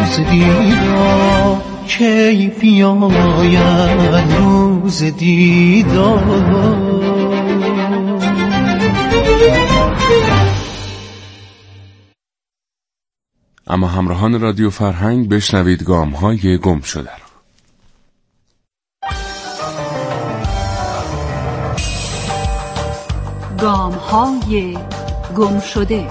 روز دیدار، کی بیاید روز دیدار. اما همراهان رادیو فرهنگ بشنوید گام‌های گم شده را. گام‌های گم شده.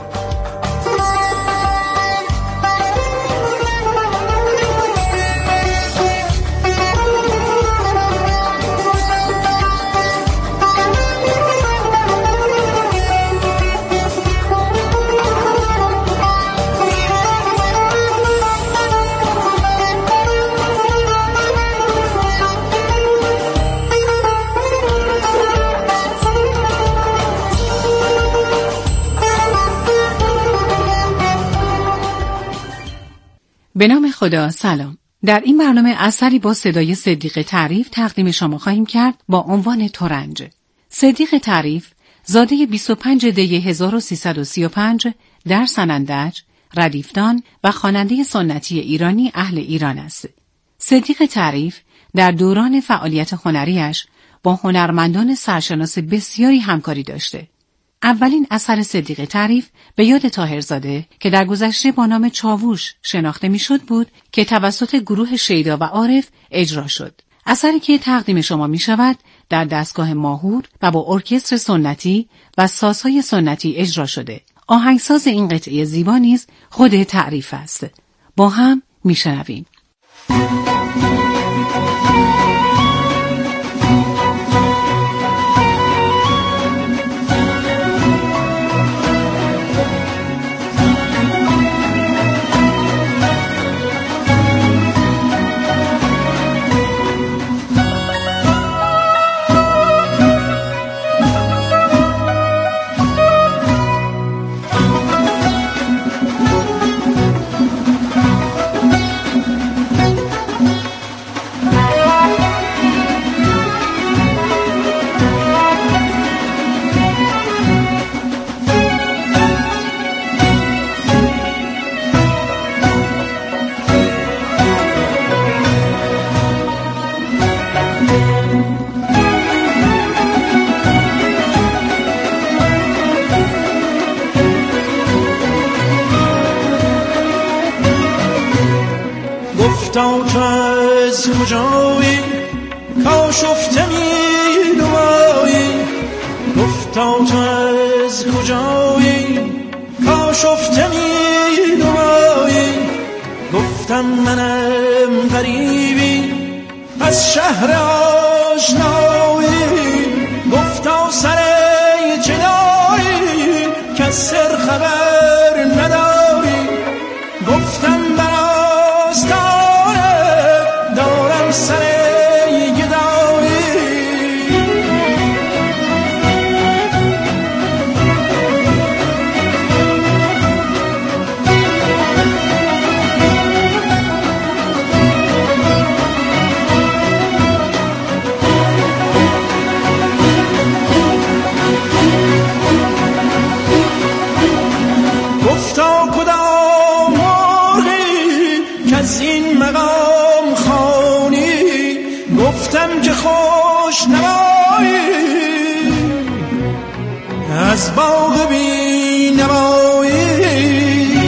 به نام خدا. سلام. در این برنامه اثری با صدای صدیق تعریف تقدیم شما خواهیم کرد با عنوان ترنج. صدیق تعریف زاده 25 دی 1335 در سنندج، ردیفتان و خواننده سنتی ایرانی اهل ایران است. صدیق تعریف در دوران فعالیت هنریش با هنرمندان سرشناس بسیاری همکاری داشته. اولین اثر صدیق تعریف به یاد طاهرزاده که در گذشته با نام چاووش شناخته میشد بود که توسط گروه شیدا و عارف اجرا شد. اثری که تقدیم شما می شود در دستگاه ماهور و با ارکستر سنتی و سازهای سنتی اجرا شده. آهنگساز این قطعه زیبا نیز خود تعریف است. با هم می شنویم. گفتا تو از کجایی کاشفته می نمایی، گفتا تو از کجایی کاشفته می نمایی، گفتم منم غریبی از شهر آشنایی، گفتا سر چه داری که از سر خبر نداری، گفتم گفتم که خوش نمایی از باغ بی نمایی،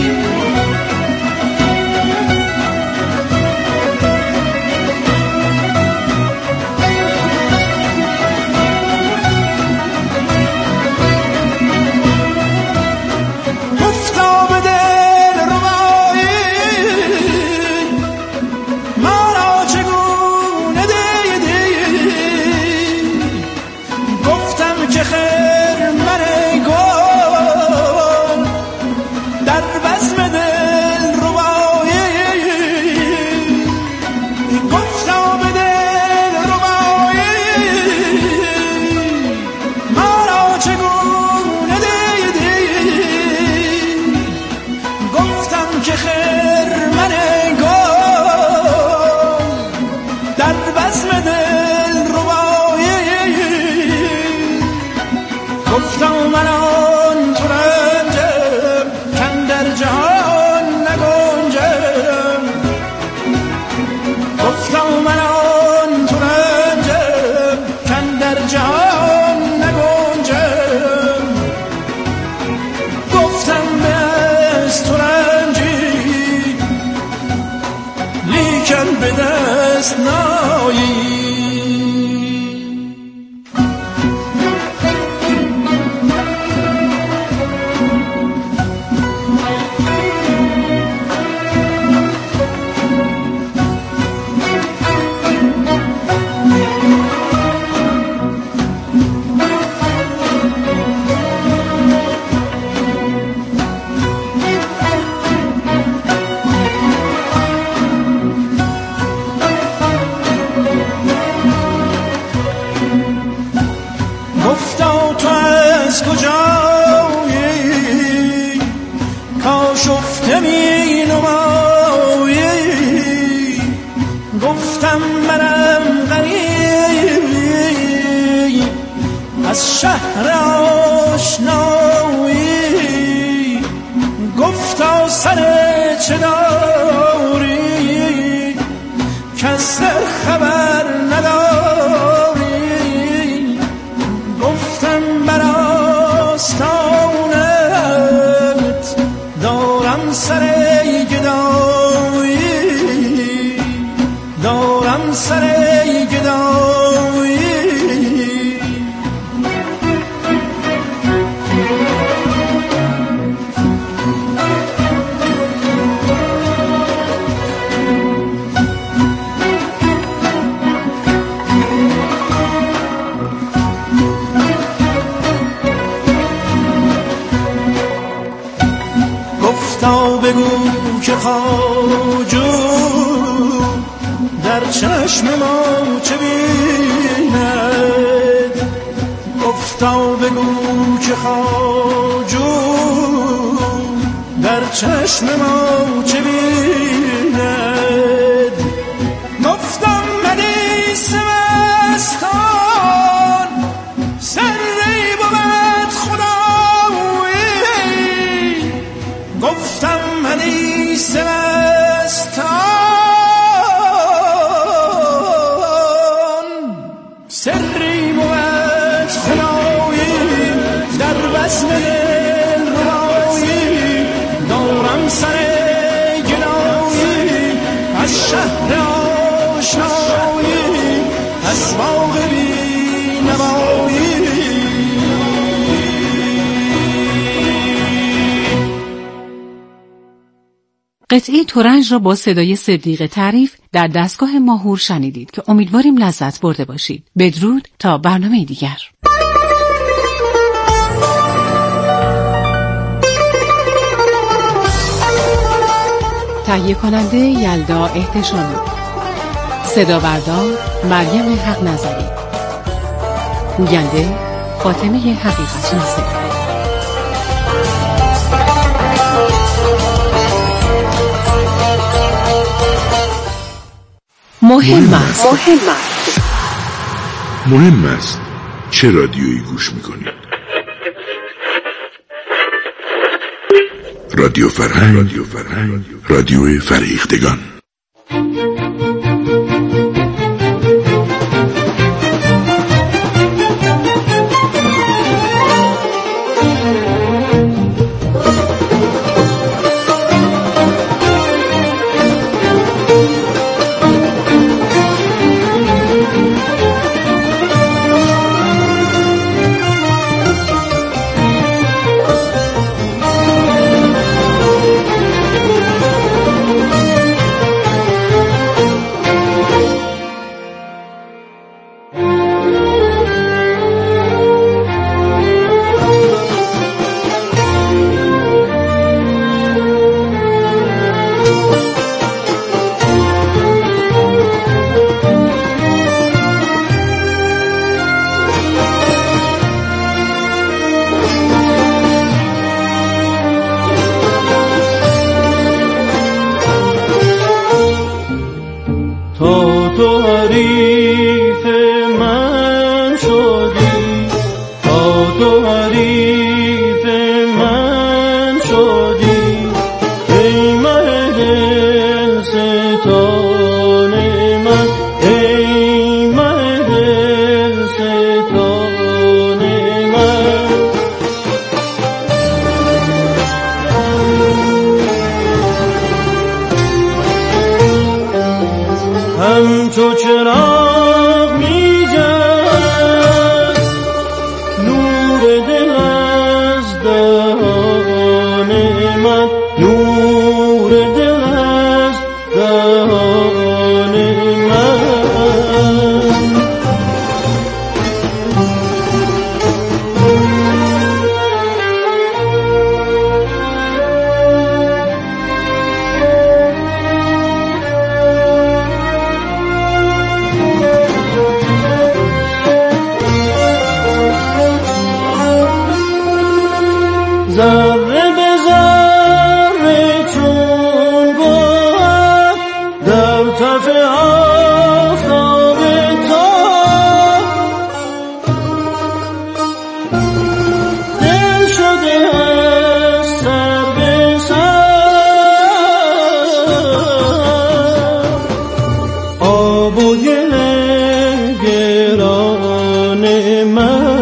گفتا به دل ربایی مرا چگونه که خیر من گل گر به دست نایی. از شهر آشنایی گفتا سر چه داری که از سر خبر نداری. گفتم بر آستانت دارم سر گدایی، دارم سر گدایی. بگو که خواجو در چشم ما چه بیند. گفتا بگو که خواجو در چشم ما چه بیند. گفتم مدیس مستان سری بود خدایی. گفتم منیس مستان سری بود خدایی. در بزم دل ربایی دارم سر گدایی. از شهر آشنایی از باغ بی نوایی. قطعه ترنج را با صدای صدیق تعریف در دستگاه ماهور شنیدید که امیدواریم لذت برده باشید. بدرود تا برنامه دیگر. تهیه کننده یلدا احتشامی، صدا بردار مریم حق نظری، گوینده فاطمه حقیقت ناصر. مهم است چه رادیویی گوش میکنید. رادیو فرهنگ، رادیو فرهیختگان. همچو چراغ می‌جهد نور دل از دهان من، نور دل از دهان من. ذره به ذره چون گوهر در تف آفتاب تاب، دل شده از سر به سر، آب و گل گران من.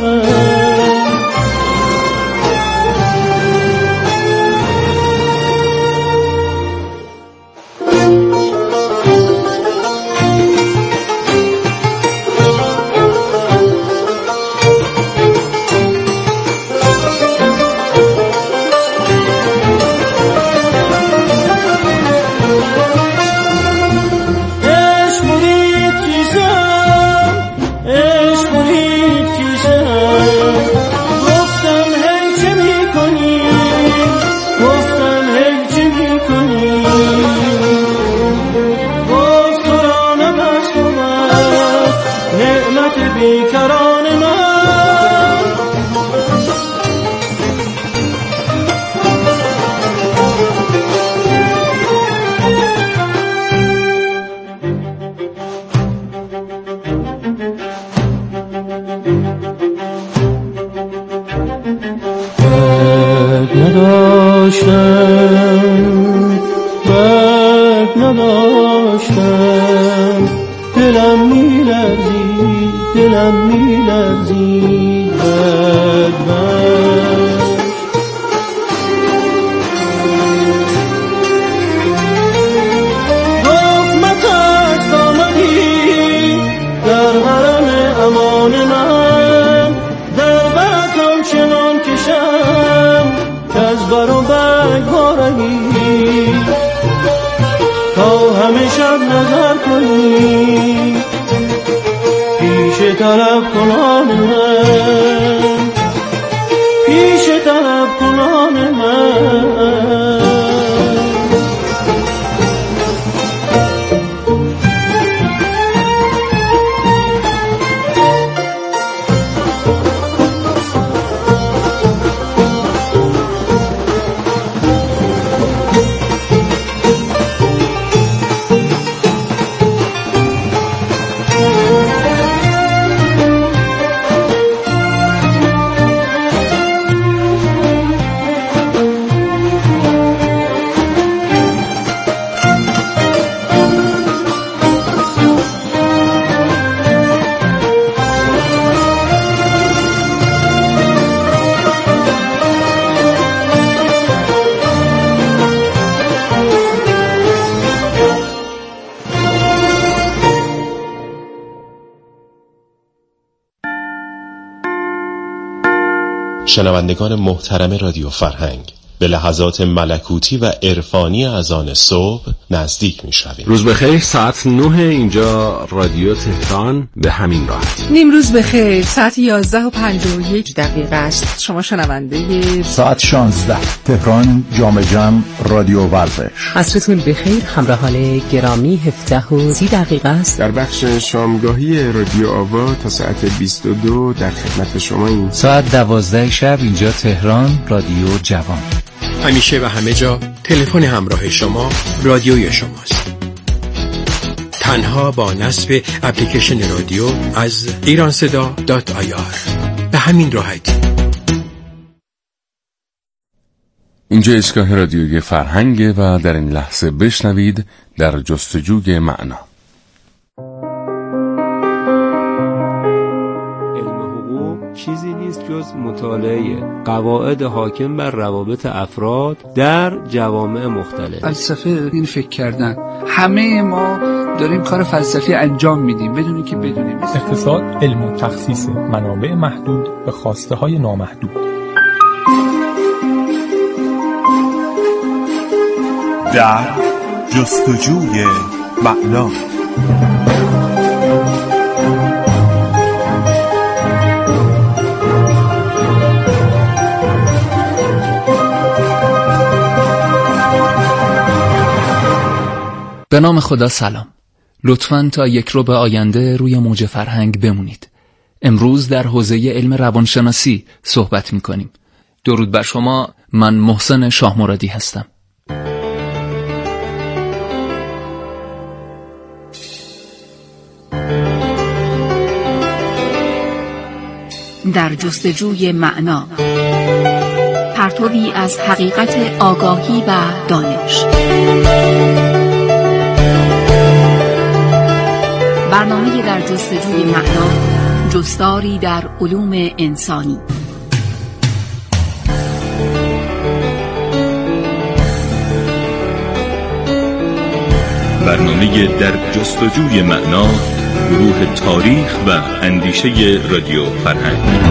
بد نداشتم، دلم می‌لرزید بدبخت. رحمت از آمدی در حرم امان من، در بطم چنان کشم که از بر و برگ بارگی، تا همه شب نظر کنی پیش طلب کنان من، پیش طلب کنان من. شنوندگان محترم رادیو فرهنگ، به لحظات ملکوتی و عرفانی اذان صبح نزدیک می‌شویم. روز بخیر، ساعت 9 اینجا رادیو تهران، به همین راحت. نیم روز بخیر، ساعت 11:51 است. شما شنونده ساعت 16 تهران جام جم رادیو ورزش. عصرتون بخیر همراهان گرامی، 17:30 است. در بخش شامگاهی رادیو آوا تا ساعت 22 در خدمت شما ایم. ساعت 12 شب اینجا تهران رادیو جوان. همیشه و همه جا تلفن همراه شما رادیوی شماست. تنها با نصب اپلیکیشن رادیو از ایرانصدا.ir. به همین راحتی. اینجا ایستگاه رادیوی فرهنگ و در این لحظه بشنوید در جستجوی معنا. چیزی نیست جز مطالعه قواعد حاکم بر روابط افراد در جوامع مختلف. فلسفه این فکر کردن همه ما داریم کار فلسفی انجام میدیم بدون اینکه بدونیم. اقتصاد علم و تخصیص منابع محدود به خواسته های نامحدود. در جستجوی معنا. به نام خدا سلام. لطفاً تا یک رو به آینده روی موج فرهنگ بمونید. امروز در حوزه علم روانشناسی صحبت می‌کنیم. درود بر شما، من محسن شاه مرادی هستم. در جستجوی معنا، پرتوی از حقیقت آگاهی و دانش. برنامه در جستجوی معنا، جستاری در علوم انسانی. برنامه در جستجوی معنا، گروه تاریخ و اندیشه رادیو فرهنگ.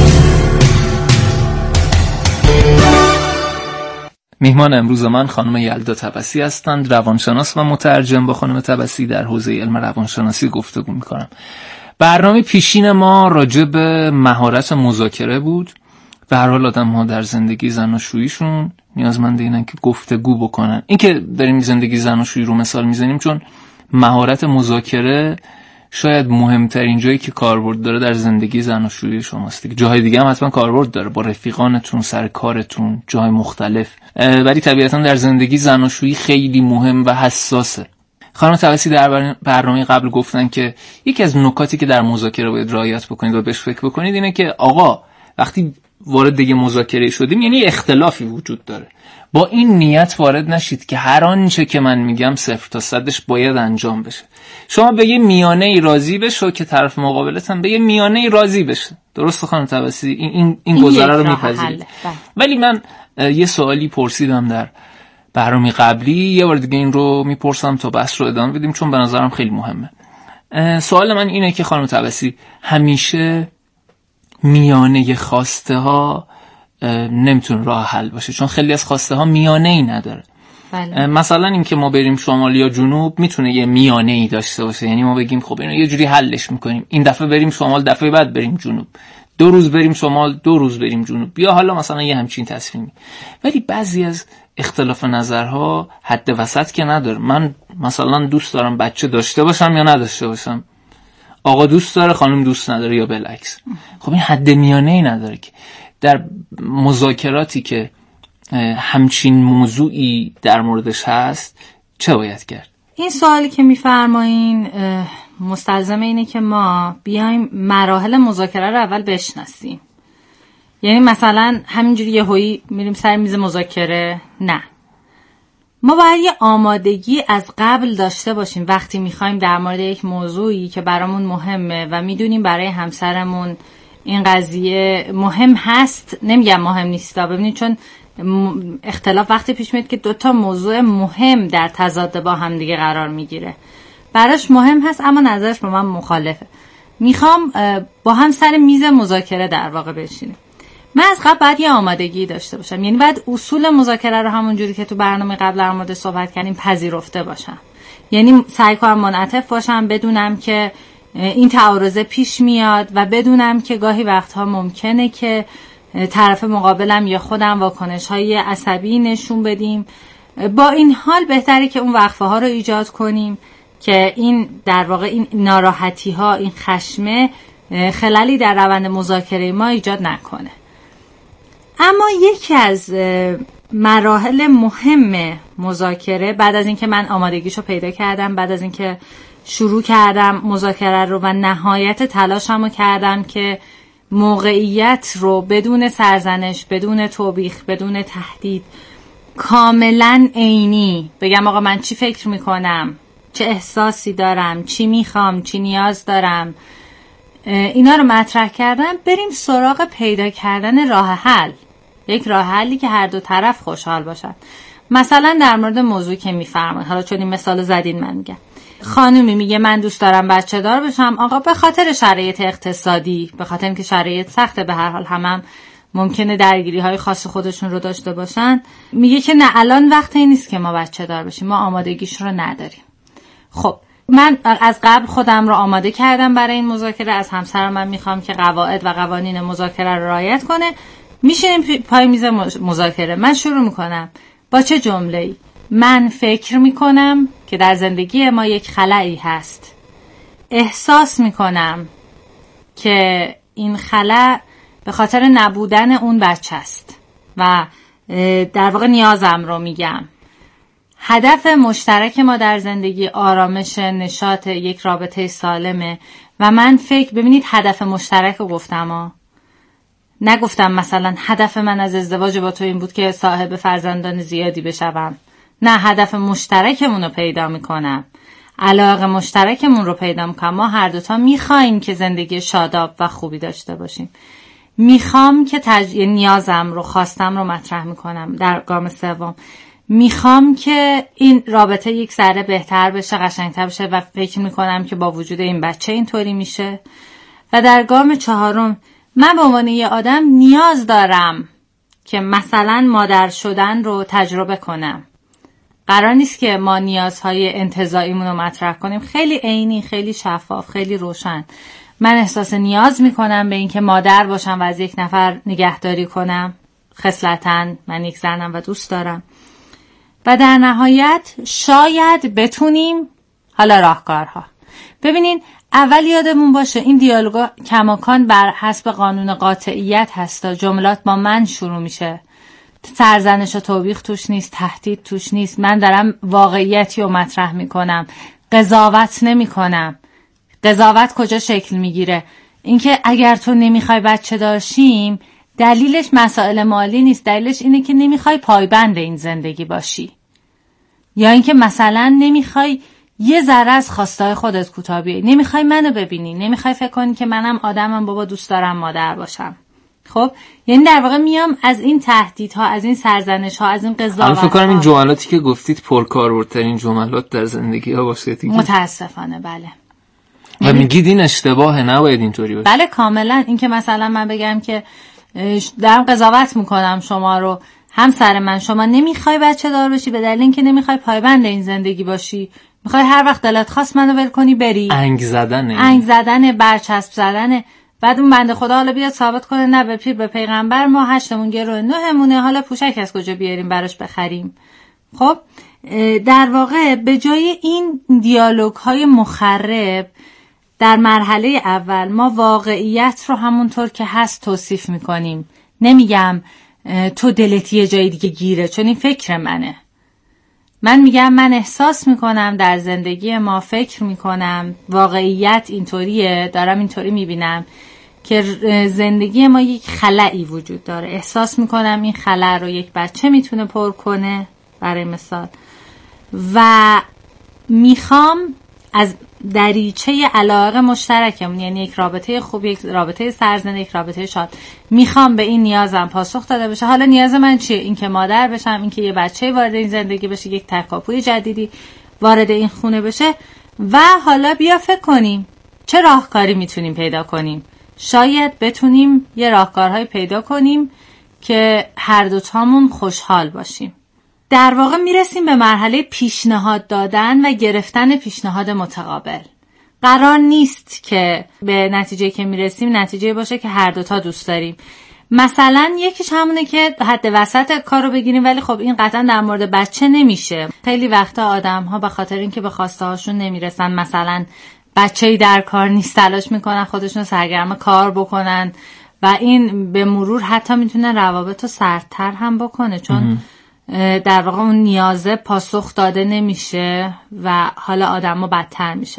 میهمان امروز من خانم یلدا طبسی هستند، روانشناس و مترجم. با خانم طبسی در حوزه علم روانشناسی گفتگو میکنم. برنامه پیشین ما راجع به مهارت مذاکره بود. به هر حال آدم‌ها در زندگی زناشوییشون نیازمند اینن که گفتگو بکنن. این که داریم زندگی زناشویی رو مثال میزنیم چون مهارت مذاکره شاید مهمترین جایی که کاربرد داره در زندگی زناشویی شماست دیگه. جاهای دیگه هم حتما کاربرد داره، با رفیقانتون، سر کارتون، جای مختلف، ولی طبیعتا در زندگی زناشویی خیلی مهم و حساسه. خانم طبسی در برنامه قبل گفتن که یکی از نکاتی که در مذاکره باید رعایت بکنید و بهش فکر بکنید اینه که آقا وقتی وارد دیگه مذاکره شدیم یعنی اختلافی وجود داره، با این نیت وارد نشید که هر آنچه که من میگم 0 تا 100ش باید انجام بشه. شما به یه میانه راضی بشو که طرف مقابلت هم به یه میانه راضی بشه. درست خانم طبسی؟ این گزاره رو میپذیرید. ولی من یه سوالی پرسیدم در برنامه قبلی، یه بار دیگه این رو میپرسم تا بحث رو ادامه بدیم چون به نظرم خیلی مهمه. سوال من اینه که خانم طبسی همیشه میانه خواسته ها نمیتونه راه حل باشه، چون خیلی از خواسته ها میانه ای نداره. بله. مثلا این که ما بریم شمال یا جنوب میتونه یه میانه ای داشته باشه، یعنی ما بگیم خب اینو یه جوری حلش میکنیم، این دفعه بریم شمال، دفعه بعد بریم جنوب، 2 روز بریم شمال 2 روز بریم جنوب، یا حالا مثلا یه همچین تصمیمی. ولی بعضی از اختلاف نظرها حد وسط که نداره. من مثلا دوست دارم بچه داشته باشم یا نداشته باشم، آقا دوست داره خانم دوست نداره یا بالعکس. خب این حد میانه ای نداره که در مذاکراتی که همچین موضوعی در موردش هست چه باید کرد؟ این سوالی که میفرمایین مستلزم اینه که ما بیایم مراحل مذاکره رو اول بشناسیم. یعنی مثلا همینجوری یهویی میریم سر میز مذاکره؟ نه، ما باید یه آمادگی از قبل داشته باشیم وقتی میخوایم در مورد یک موضوعی که برامون مهمه و میدونیم برای همسرمون این قضیه مهم هست. نمیگم مهم نیستا، ببینید چون اختلاف وقتی پیش میاد که 2 موضوع مهم در تضاد با هم دیگه قرار میگیره، براش مهم هست اما نظرش با من مخالفه. میخوام با هم سر میز مذاکره در واقع بشینیم. من از قبل باید یه آمادگی داشته باشم، یعنی باید اصول مذاکره رو همون جوری که تو برنامه قبل در مورد صحبت کردیم پذیرفته باشم. یعنی سعی کنم منعطف باشم، بدونم که این تعارض پیش میاد و بدونم که گاهی وقتها ممکنه که طرف مقابلم یا خودم واکنش‌های عصبی نشون بدیم. با این حال بهتره که اون وقفه ها رو ایجاد کنیم که این در واقع این ناراحتی ها، این خشمه خللی در روند مذاکره ما ایجاد نکنه. اما یکی از مراحل مهم مذاکره بعد از اینکه من آمادگیشو پیدا کردم، بعد از اینکه شروع کردم مذاکره رو و نهایت تلاشمو کردم که موقعیت رو بدون سرزنش، بدون توبیخ، بدون تهدید، کاملا عینی بگم آقا من چی فکر میکنم، چه احساسی دارم، چی میخوام، چی نیاز دارم، اینا رو مطرح کردم. بریم سراغ پیدا کردن راه حل، یک راه حلی که هر دو طرف خوشحال باشن. مثلا در مورد موضوع که میفرمایید، حالا چون این مثال زدین من میگم، خانومی میگه من دوست دارم بچه دار بشم، آقا به خاطر شرایط اقتصادی، به خاطر اینکه شرایط سخته، به هر حال هم ممکنه درگیری های خاص خودشون رو داشته باشن، میگه که نه الان وقتی نیست که ما بچه دار بشیم، ما آمادگیش رو نداریم. خب من از قبل خودم رو آماده کردم برای این مذاکره، از همسرم من میخوام که قواعد و قوانین مذاکره رو رعایت کنه. میشینیم پای میز مذاکره، من شروع میکنم با چه جمله‌ای؟ من فکر میکنم که در زندگی ما یک خلایی هست، احساس میکنم که این خلا به خاطر نبودن اون بچه است و در واقع نیازم رو میگم. هدف مشترک ما در زندگی آرامش، نشاط، یک رابطه سالمه و من ببینید هدف مشترک رو گفتم نگفتم مثلا هدف من از ازدواج با تو این بود که صاحب فرزندان زیادی بشوم. نه، هدف مشترکمون رو پیدا میکنم، علاقه مشترکمون رو پیدا میکنم. ما هر دوتا میخواییم که زندگی شاداب و خوبی داشته باشیم. میخوام که نیازم رو، خواستم رو مطرح میکنم. در گام سوم میخوام که این رابطه یک ذره بهتر بشه، قشنگتر بشه و فکر میکنم که با وجود این بچه اینطوری میشه. و در گام چهارم من به عنوان یه آدم نیاز دارم که مثلا مادر شدن رو تجربه کنم. قرار نیست که ما نیازهای انتزاعیمون رو مطرح کنیم، خیلی عینی، خیلی شفاف، خیلی روشن. من احساس نیاز میکنم به این که مادر باشم و از یک نفر نگهداری کنم. خصلتاً من یک زنم و دوست دارم. و در نهایت شاید بتونیم، حالا راهکارها ببینین، اول یادمون باشه این دیالوگا کماکان بر حسب قانون قاطعیت هستا. جملات با من شروع میشه، سرزنش و توبیخ توش نیست، تهدید توش نیست. من دارم واقعیتی رو مطرح میکنم، قضاوت نمیکنم. قضاوت کجا شکل میگیره؟ اینکه اگر تو نمیخوای بچه داشتیم، دلیلش مسائل مالی نیست، دلیلش اینه که نمیخوای پایبند این زندگی باشی، یا اینکه مثلا نمیخوای یه ذره از خواستای خودت کوتاه بیای، نمیخوای منو ببینی، نمیخوای فکر کنی که منم آدمم، بابا دوست دارم مادر باشم. خب یعنی در واقع میام از این تهدیدها، از این سرزنش‌ها، از این قضاوت‌ها. فکر کنم این جملاتی که گفتید پرکاربردترین جملات در زندگی ها باشه دیگه. متاسفانه بله. و میگید این اشتباهه، نباید اینطوری باشه. بله کاملا. این که مثلا من بگم که دارم قضاوت میکنم شما رو، همسر من، شما نمیخوای بچه دار بشی به دلیل اینکه نمیخوای پایبند این زندگی باشی، میخوای هر وقت دلت خواست منو ول کنی بری. انگ زدنه، برچسب زدنه. بعد اون بنده خدا حالا بیاد ثابت کنه نه به پیر به پیغمبر ما 8مون گروه 9مونه، حالا پوشک از کجا بیاریم براش بخریم. خب در واقع به جای این دیالوگ های مخرب، در مرحله اول ما واقعیت رو همونطور که هست توصیف میکنیم. نمیگم تو دلت یه جای دیگه گیره، چون این فکر منه. من میگم من احساس میکنم در زندگی ما، فکر میکنم واقعیت اینطوریه، دارم اینطوری میبینم که زندگی ما یک خلایی وجود داره. احساس میکنم این خلا رو یک بچه میتونه پر کنه برای مثال، و میخوام از دریچه علاقه مشترکمون، یعنی یک رابطه خوب، یک رابطه سرزنده، یک رابطه شاد، میخوام به این نیازم پاسخ داده بشه. حالا نیاز من چیه؟ این که مادر بشم، این که یه بچه وارد این زندگی بشه، یک تکاپوی جدیدی وارد این خونه بشه. و حالا بیا فکر کنیم چه راهکاری میتونیم پیدا کنیم. شاید بتونیم یه راهکارهای پیدا کنیم که هر دوتامون خوشحال باشیم. در واقع میرسیم به مرحله پیشنهاد دادن و گرفتن پیشنهاد متقابل. قرار نیست که به نتیجه که میرسیم نتیجه باشه که هر دوتا دوست داریم. مثلا یکیش همونه که حد وسط کارو بگیریم، ولی خب این قطعا در مورد بچه نمیشه. خیلی وقتا آدم‌ها به خاطر اینکه به خواسته هاشون نمیرسن، مثلا بچه‌ای در کار نیست، تلاش میکنن خودشون سرگرم کار بکنن و این به مرور حتی میتونه روابطو سردتر هم بکنه، چون در واقع اون نیازه پاسخ داده نمیشه و حالا آدمو بدتر میشه.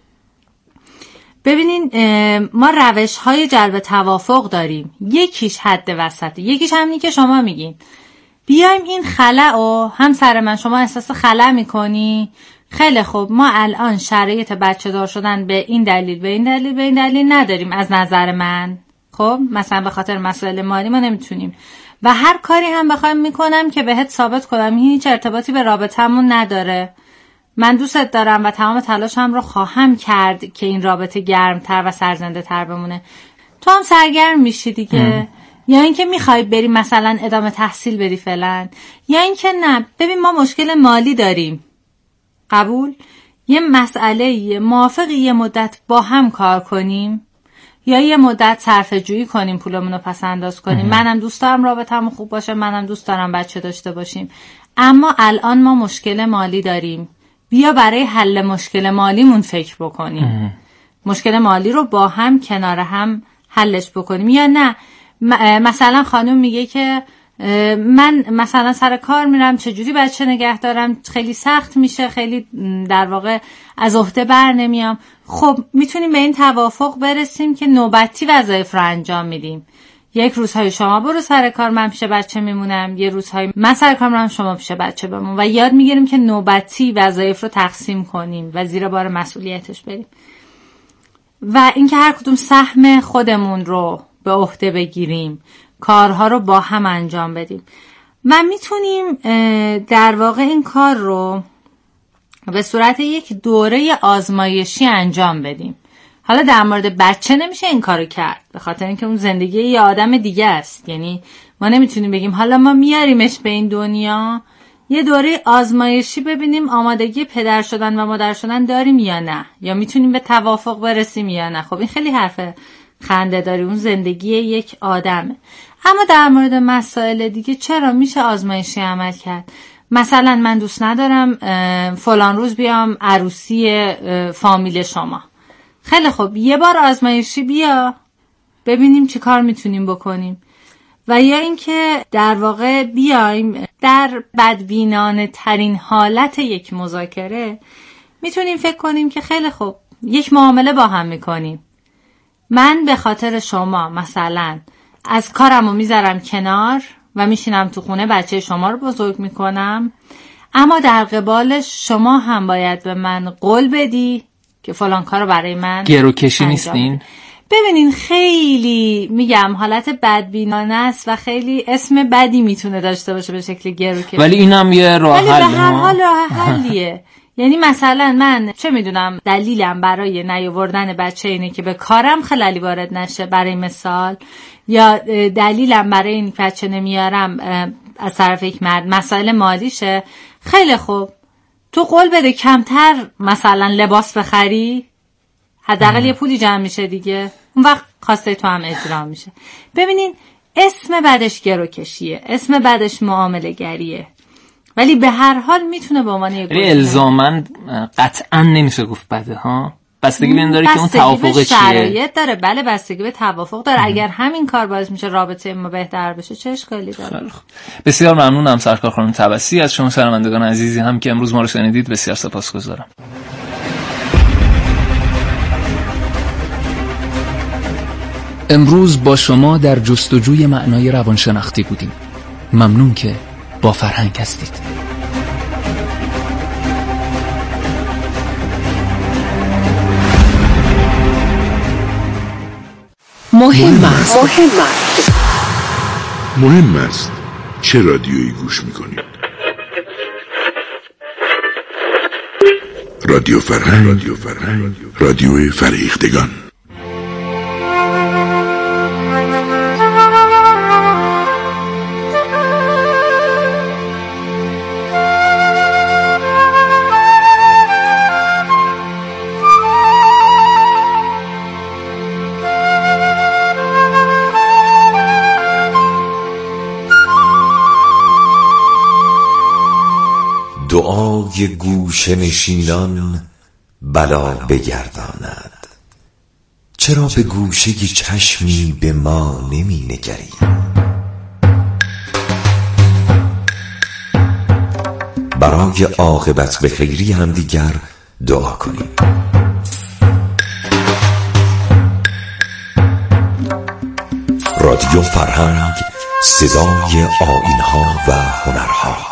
ببینین ما روش‌های جلب توافق داریم. یکیش حد وسطه، یکیش همینی که شما میگین. بیایم این خلأ، همسر من شما احساس خلأ میکنی؟ خیلی خوب، ما الان شرایط بچه دار شدن به این دلیل نداریم از نظر من. خب مثلا به خاطر مسائل مالی ما نمیتونیم. و هر کاری هم بخوایم میکنم که بهت ثابت کنم هیچ ارتباطی به رابطمون نداره. من دوستت دارم و تمام تلاشم رو خواهم کرد که این رابطه گرمتر و سرزنده تر بمونه. تو هم سرگرم میشی دیگه. یا اینکه میخوای بری مثلا ادامه تحصیل بدی فعلا، یا اینکه نه ببین ما مشکل مالی داریم. قبول؟ یه مسئله موافقی یه مدت با هم کار کنیم یا یه مدت صرفه جویی کنیم، پولمون رو پس انداز کنیم. منم دوست دارم رابطه‌مون خوب باشه، منم دوست دارم بچه داشته باشیم، اما الان ما مشکل مالی داریم. بیا برای حل مشکل مالیمون فکر بکنیم. مشکل مالی رو با هم کنار هم حلش بکنیم. یا نه مثلا خانم میگه که من مثلا سر کار میرم، چجوری بچه نگه دارم، خیلی سخت میشه، خیلی در واقع از عهده بر نمیام. خب میتونیم به این توافق برسیم که نوبتی وظایف رو انجام میدیم. یک روزهای شما برو سر کار، من پیش بچه میمونم، یه روزهای من سر کار میرم، شما پیش بچه بمون، و یاد میگیریم که نوبتی وظایف رو تقسیم کنیم و زیر بار مسئولیتش بریم و اینکه هر کدوم سهم خودمون رو به عهده بگیریم، کارها رو با هم انجام بدیم. و میتونیم در واقع این کار رو به صورت یک دوره آزمایشی انجام بدیم. حالا در مورد بچه نمیشه این کارو کرد، به خاطر اینکه اون زندگی یه آدم دیگه است. یعنی ما نمیتونیم بگیم حالا ما میاریمش به این دنیا، یه دوره آزمایشی ببینیم آمادگی پدر شدن و مادر شدن داریم یا نه، یا میتونیم به توافق برسیم یا نه. خب این خیلی حرف خنده داری، اون زندگی یک آدمه. اما در مورد مسائل دیگه چرا میشه آزمایشی عمل کرد؟ مثلا من دوست ندارم فلان روز بیام عروسی فامیل شما. خیلی خوب، یه بار آزمایشی بیا ببینیم چی کار میتونیم بکنیم. و یا اینکه در واقع بیایم در بدبینانه ترین حالت یک مذاکره میتونیم فکر کنیم که خیلی خوب یک معامله با هم میکنیم. من به خاطر شما مثلا از کارمو میذارم کنار و میشینم تو خونه بچه شما رو بزرگ میکنم، اما در قبالش شما هم باید به من قول بدی که فلان کارو برای من گروکشی نیستین. ببینین خیلی میگم حالت بدبینانه است و خیلی اسم بدی میتونه داشته باشه به شکل گروکشی، ولی اینم یه راه حل. ولی به هر حال راه حلیه. یعنی مثلا من چه میدونم دلیلم برای نیاوردن بچه اینه که به کارم خلالی وارد نشه برای مثال، یا دلیلم برای این بچه نمیارم از طرف یک مرد مسائل مالیشه. خیلی خوب، تو قول بده کمتر مثلا لباس بخری، حداقل یه پولی جمع میشه دیگه، اون وقت خواسته تو هم اجرا میشه. ببینین اسم بعدش گروکشیه، اسم بعدش معامله گریه، ولی به هر حال میتونه به عنوان یک ولی الزاماً قطعاً نمیشه گفت بده ها، بستگی به این داره که اون توافق چیه. شرایط داره، بله بستگی به توافق داره. اگر همین کار باعث میشه رابطه ما بهتر بشه چه اشکالی داره. بسیار ممنونم سرکار خانم طبسی. از شما شنوندگان عزیزی هم که امروز ما رو شنیدید بسیار سپاسگزارم. امروز با شما در جستجوی معنای روانشناختی بودیم. ممنون که با فرهنگ هستید. مهم است چه رادیویی گوش میکنید. رادیو فرهنگ، رادیوی فریختگان. دعای گوشه نشینان بلا بگرداند، چرا به گوشه چشمی به ما نمی نگری؟ برای عاقبت به خیری هم دیگر دعا کنیم. رادیو فرهنگ، صدای آیین‌ها و هنرها.